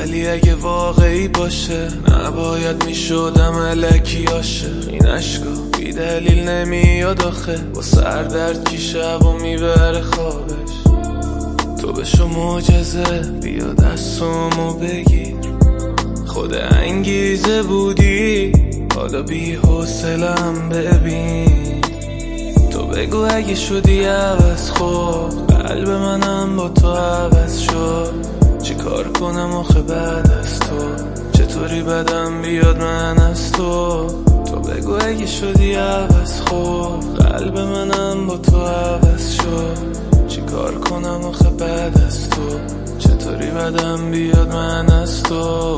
ولی اگه واقعی باشه نباید میشدم الکی عاشق. این عشقا بی دلیل نمیاد آخه، با سردرد کی شب و میبره خوابش. تو بشو معجزه بیا دستامو بگیر، خود انگیزه بودی حالا بی حوصله‌ام ببین. تو بگو اگه شدی عوض، خب قلب منم با تو عوض شد. چی کار کنم آخه بعد از تو، چطوری بدم بیاد من از تو. تو بگو اگه شدی عوض، خب قلب منم با تو عوض شد. چی کار کنم آخه بعد از تو، چطوری بدم بیاد من از تو.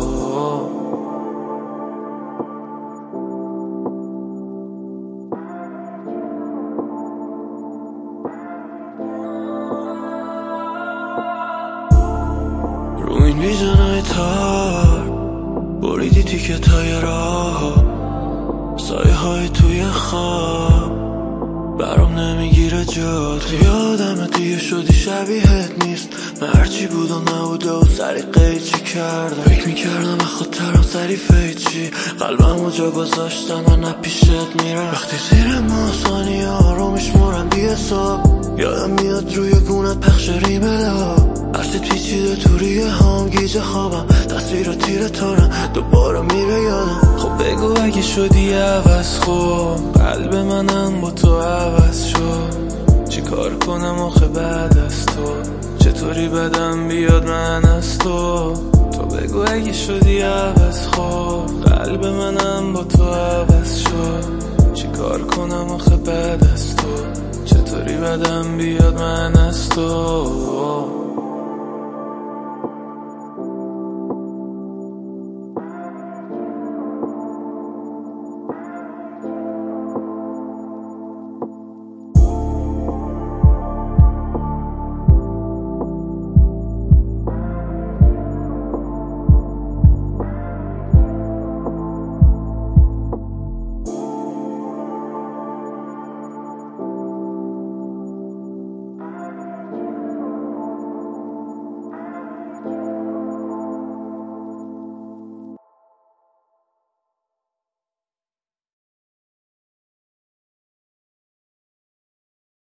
رو این ویژنای تار بریدی تیکت های راه، سایه های توی خواب برام نمیگیره جا. تو یادم دیگه شدی شبیهت نیست، من هرچی بود و نبوده و سری قیچی کردم. فکر میکردم خودترم سری فیچی، قلبم و جا گذاشتم من پیشت میرم. وقتی زیر ماسانی ها رو میشمورم بی حساب، یادم میاد روی گونت پخش ریملا. عرصت پیچیده تو ریه هام گیجه خوابم، تصویر و تیر تارم دوباره میره یادم. خب بگو اگه شدی عوض، خب قلب منم با تو عوض شد. چی کار کنم آخه بعد از تو، چطوری بدم بیاد من از تو. تو بگو اگه شدی عوض، خب قلب منم با تو عوض شد. چی کار کنم آخه بعد از تو، چطوری بدم بیاد من از تو.